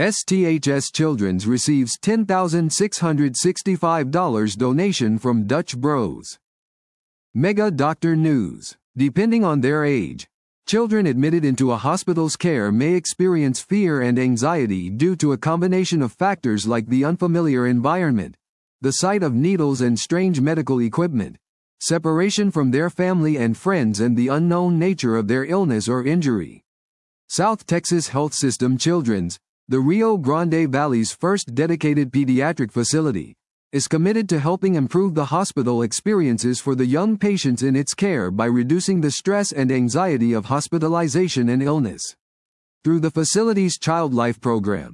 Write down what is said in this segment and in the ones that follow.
STHS Children's receives $10,665 donation from Dutch Bros. Mega Doctor News. Depending on their age, children admitted into a hospital's care may experience fear and anxiety due to a combination of factors like the unfamiliar environment, the sight of needles and strange medical equipment, separation from their family and friends, and the unknown nature of their illness or injury. South Texas Health System Children's, the Rio Grande Valley's first dedicated pediatric facility, is committed to helping improve the hospital experiences for the young patients in its care by reducing the stress and anxiety of hospitalization and illness. Through the facility's Child Life program,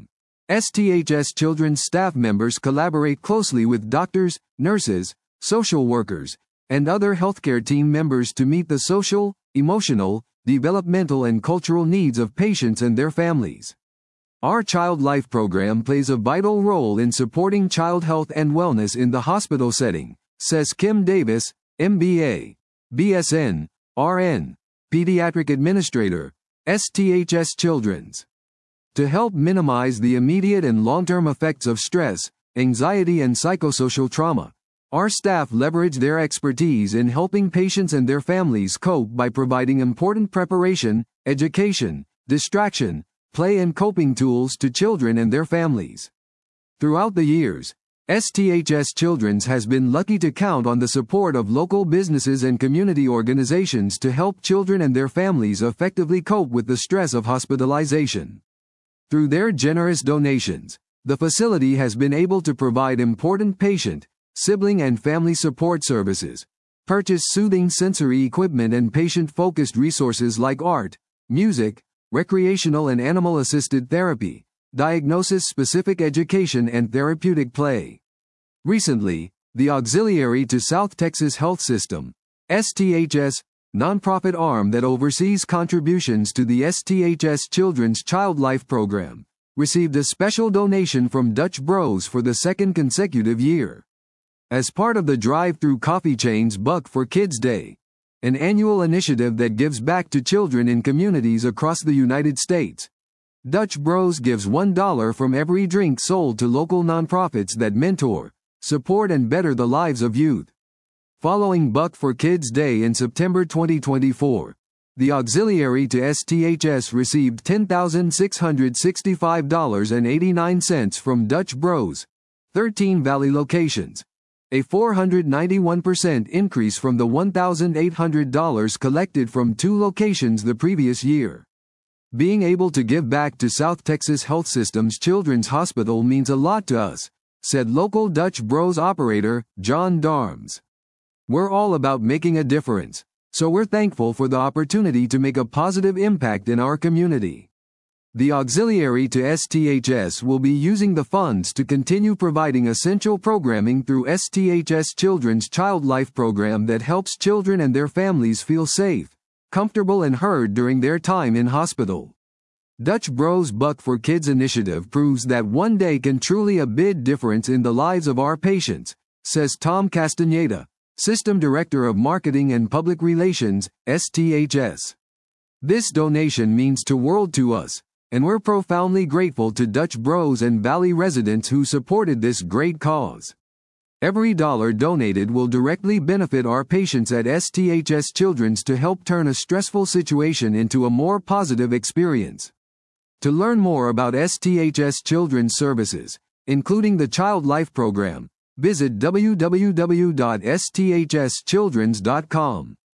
STHS Children's staff members collaborate closely with doctors, nurses, social workers, and other healthcare team members to meet the social, emotional, developmental, and cultural needs of patients and their families. Our Child Life program plays a vital role in supporting child health and wellness in the hospital setting, says Kim Davis, MBA, BSN, RN, Pediatric Administrator, STHS Children's. To help minimize the immediate and long-term effects of stress, anxiety, and psychosocial trauma, our staff leverage their expertise in helping patients and their families cope by providing important preparation, education, distraction, play, and coping tools to children and their families. Throughout the years, STHS Children's has been lucky to count on the support of local businesses and community organizations to help children and their families effectively cope with the stress of hospitalization. Through their generous donations, the facility has been able to provide important patient, sibling, and family support services, purchase soothing sensory equipment, and patient-focused resources like art, music, recreational and animal-assisted therapy, diagnosis-specific education, and therapeutic play. Recently, the auxiliary to South Texas Health System, STHS, nonprofit arm that oversees contributions to the STHS Children's Child Life program, received a special donation from Dutch Bros for the second consecutive year. As part of the drive-through coffee chain's Buck for Kids Day, an annual initiative that gives back to children in communities across the United States, Dutch Bros gives $1 from every drink sold to local nonprofits that mentor, support, and better the lives of youth. Following Buck for Kids Day in September 2024, the auxiliary to STHS received $10,665.89 from Dutch Bros, 13 Valley locations, a 491% increase from the $1,800 collected from 2 locations the previous year. Being able to give back to South Texas Health System's Children's Hospital means a lot to us, said local Dutch Bros operator, John Darms. We're all about making a difference, so we're thankful for the opportunity to make a positive impact in our community. The auxiliary to STHS will be using the funds to continue providing essential programming through STHS Children's Child Life program that helps children and their families feel safe, comfortable, and heard during their time in hospital. Dutch Bros Buck for Kids initiative proves that one day can truly a big difference in the lives of our patients, says Tom Castaneda, System Director of Marketing and Public Relations, STHS. This donation means the world to us, and we're profoundly grateful to Dutch Bros and Valley residents who supported this great cause. Every dollar donated will directly benefit our patients at STHS Children's to help turn a stressful situation into a more positive experience. To learn more about STHS Children's services, including the Child Life program, visit www.sthschildrens.com.